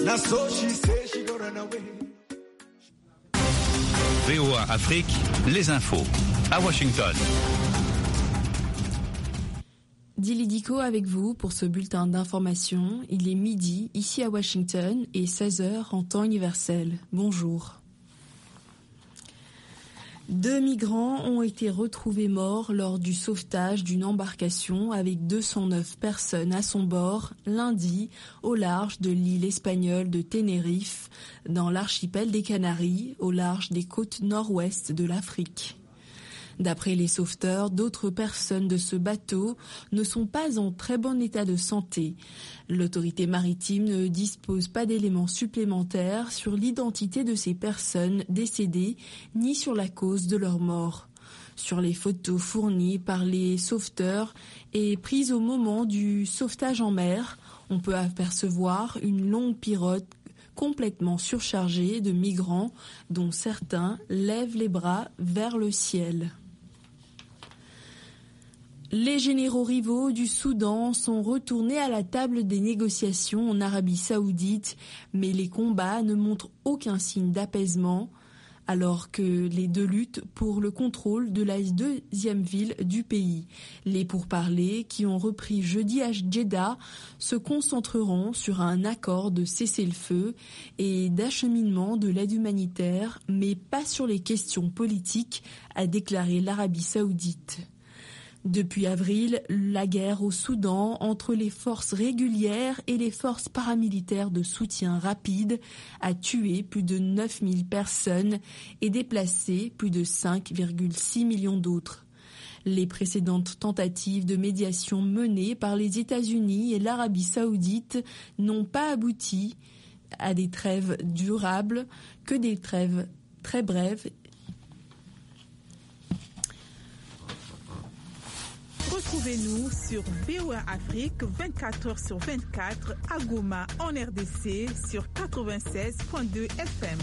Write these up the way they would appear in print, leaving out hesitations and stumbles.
VOA Afrique, les infos. À Washington. Dili Diko avec vous pour ce bulletin d'information. Il est midi ici à Washington et 16h en temps universel. Bonjour. 2 migrants ont été retrouvés morts lors du sauvetage d'une embarcation avec 209 personnes à son bord lundi au large de l'île espagnole de Tenerife, dans l'archipel des Canaries, au large des côtes nord-ouest de l'Afrique. D'après les sauveteurs, d'autres personnes de ce bateau ne sont pas en très bon état de santé. L'autorité maritime ne dispose pas d'éléments supplémentaires sur l'identité de ces personnes décédées ni sur la cause de leur mort. Sur les photos fournies par les sauveteurs et prises au moment du sauvetage en mer, on peut apercevoir une longue pirogue complètement surchargée de migrants dont certains lèvent les bras vers le ciel. Les généraux rivaux du Soudan sont retournés à la table des négociations en Arabie Saoudite, mais les combats ne montrent aucun signe d'apaisement, alors que les deux luttent pour le contrôle de la deuxième ville du pays. Les pourparlers, qui ont repris jeudi à Djeddah, se concentreront sur un accord de cessez-le-feu et d'acheminement de l'aide humanitaire, mais pas sur les questions politiques, a déclaré l'Arabie Saoudite. Depuis avril, la guerre au Soudan entre les forces régulières et les forces paramilitaires de soutien rapide a tué plus de 9000 personnes et déplacé plus de 5,6 millions d'autres. Les précédentes tentatives de médiation menées par les États-Unis et l'Arabie Saoudite n'ont pas abouti à des trêves durables, que des trêves très brèves. Retrouvez-nous sur VOA Afrique 24h/24 à Goma en RDC sur 96.2 FM.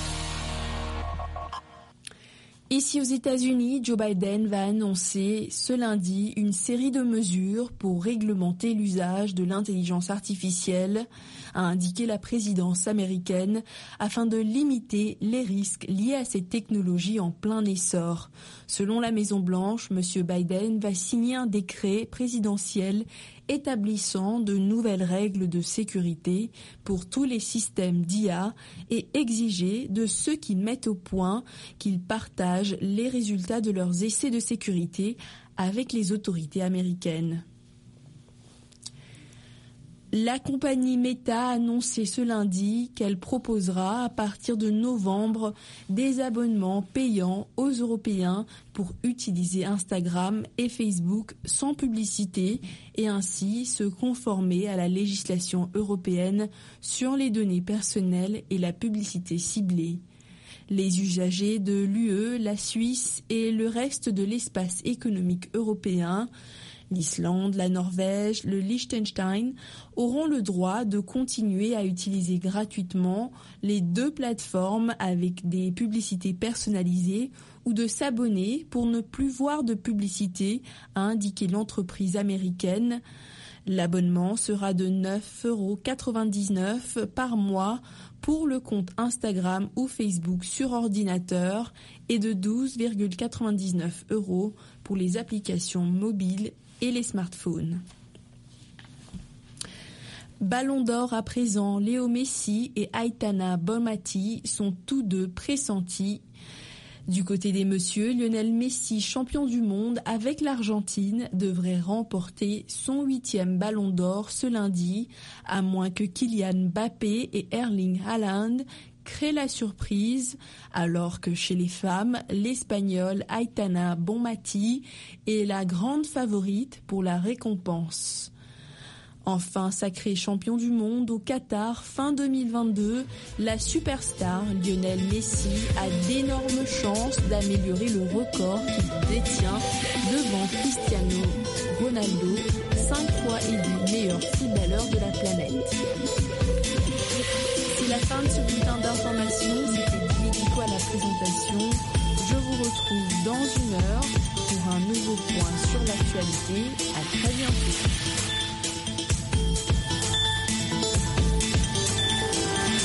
Ici aux États-Unis, Joe Biden va annoncer ce lundi une série de mesures pour réglementer l'usage de l'intelligence artificielle, a indiqué la présidence américaine, afin de limiter les risques liés à ces technologies en plein essor. Selon la Maison-Blanche, M. Biden va signer un décret présidentiel établissant de nouvelles règles de sécurité pour tous les systèmes d'IA et exiger de ceux qui mettent au point qu'ils partagent les résultats de leurs essais de sécurité avec les autorités américaines. La compagnie Meta a annoncé ce lundi qu'elle proposera à partir de novembre des abonnements payants aux Européens pour utiliser Instagram et Facebook sans publicité et ainsi se conformer à la législation européenne sur les données personnelles et la publicité ciblée. Les usagers de l'UE, la Suisse et le reste de l'espace économique européen, l'Islande, la Norvège, le Liechtenstein auront le droit de continuer à utiliser gratuitement les deux plateformes avec des publicités personnalisées ou de s'abonner pour ne plus voir de publicité, a indiqué l'entreprise américaine. L'abonnement sera de 9,99 € par mois pour le compte Instagram ou Facebook sur ordinateur et de 12,99 € pour les applications mobiles et les smartphones. Ballon d'or à présent, Léo Messi et Aitana Bonmati sont tous deux pressentis. Du côté des messieurs, Lionel Messi, champion du monde avec l'Argentine, devrait remporter son 8e ballon d'or ce lundi, à moins que Kylian Mbappé et Erling Haaland créent la surprise, alors que chez les femmes, l'Espagnole Aitana Bonmati est la grande favorite pour la récompense. Enfin sacré champion du monde au Qatar fin 2022, la superstar Lionel Messi a d'énormes chances d'améliorer le record qu'il détient devant Cristiano Ronaldo, 5 fois élu meilleur footballeur de la planète. C'est la fin de ce bulletin d'information, c'était Dili Diko à la présentation. Je vous retrouve dans une heure pour un nouveau point sur l'actualité. À très bientôt.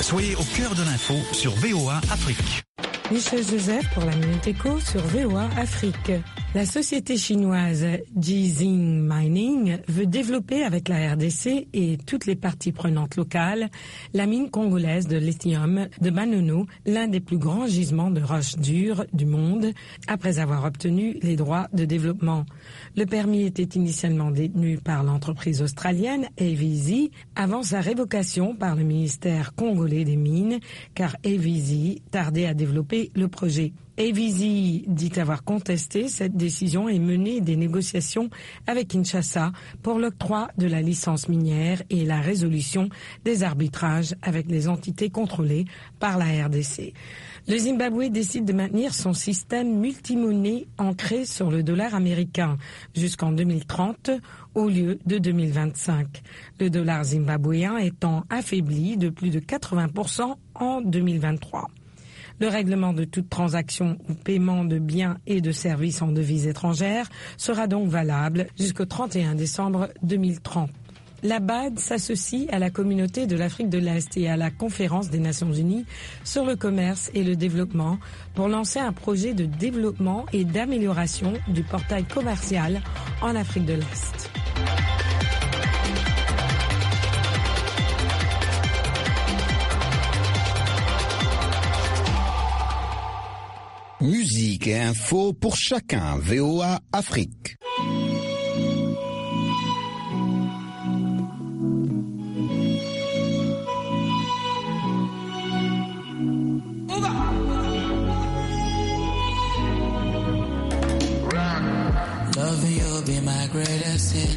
Soyez au cœur de l'info sur VOA Afrique. Michel Joseph pour la Minute Éco sur VOA Afrique. La société chinoise Jizheng Mining veut développer avec la RDC et toutes les parties prenantes locales la mine congolaise de lithium de Manono, l'un des plus grands gisements de roches dures du monde, après avoir obtenu les droits de développement. Le permis était initialement détenu par l'entreprise australienne AVZ avant sa révocation par le ministère congolais des Mines, car AVZ tardait à développer le projet. AVZ dit avoir contesté cette décision et mené des négociations avec Kinshasa pour l'octroi de la licence minière et la résolution des arbitrages avec les entités contrôlées par la RDC. Le Zimbabwe décide de maintenir son système multimonnaie ancré sur le dollar américain jusqu'en 2030 au lieu de 2025. Le dollar zimbabwéen étant affaibli de plus de 80% en 2023. Le règlement de toute transaction ou paiement de biens et de services en devises étrangères sera donc valable jusqu'au 31 décembre 2030. La BAD s'associe à la communauté de l'Afrique de l'Est et à la conférence des Nations Unies sur le commerce et le développement pour lancer un projet de développement et d'amélioration du portail commercial en Afrique de l'Est. Musique et info pour chacun. VOA Afrique. Loving you be my greatest sin.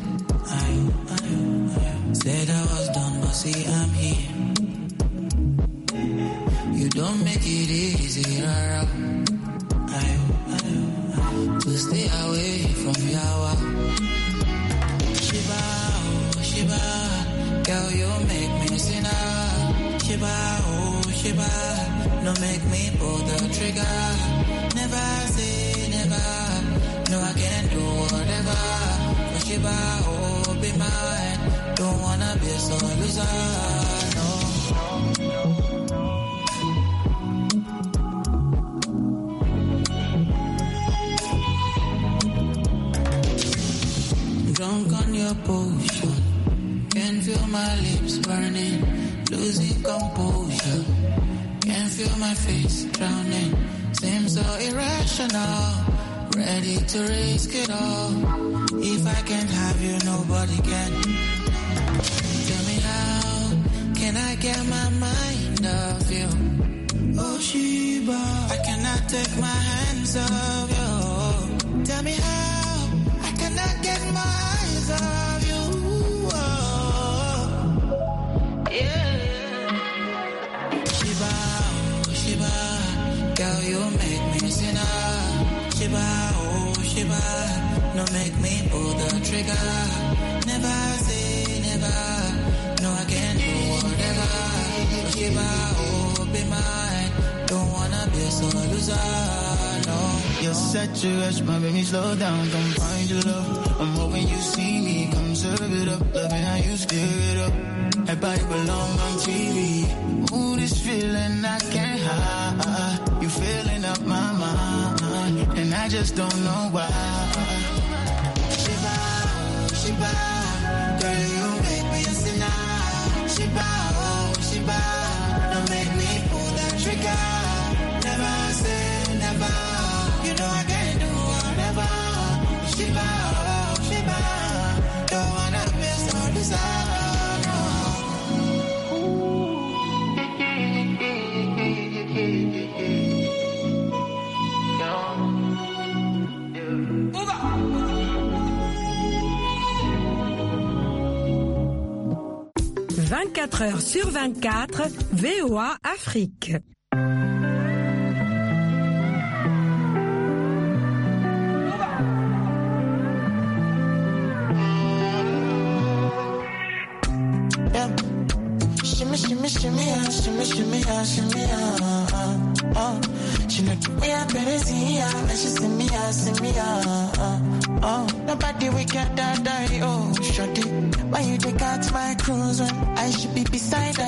I said I was done, but see I'm here. You don't make it easy, rara. To stay away from Yawa. Shiba, oh Shiba, girl you make me sinner. Shiba, oh Shiba, no make me pull the trigger. Never say never, no I can do whatever. For Shiba, oh be mine, don't wanna be a sore loser, no. Drunk on your potion, can feel my lips burning, losing composure. Can feel my face drowning, seems so irrational. Ready to risk it all. If I can't have you, nobody can. Tell me how can I get my mind off you? Oh Shiba, I cannot take my hands off you. Tell me how I cannot get my eyes off you. Oh, yeah. Shiba, oh Shiba, girl you make me sinner. Shiba, oh Shiba, no make me pull the trigger. Never say never, no I can do whatever. Oh Shiba, oh be mine, don't wanna be a sore loser, no. You're such a rush, my baby, slow down, come find your love. I'm hoping you see me, come serve it up. Loving how you stir it up, I body belong on TV. Ooh, this feeling I can't hide. You filling up my mind, and I just don't know why. Shiba, Shiba, girl, you make me a sinner. Shiba, oh Shiba, don't make me pull that trigger. Never say never, you know I can do whatever. Shiba, oh Shiba, don't wanna miss no desire. « 24 heures sur 24, VOA Afrique. Shimmy, shimmy, shimmy, shimmy, shimmy, shimmy, she know the way I better see ya, and she see me, nobody we can die, oh, shorty. Why you take out my cruise when I should be beside her?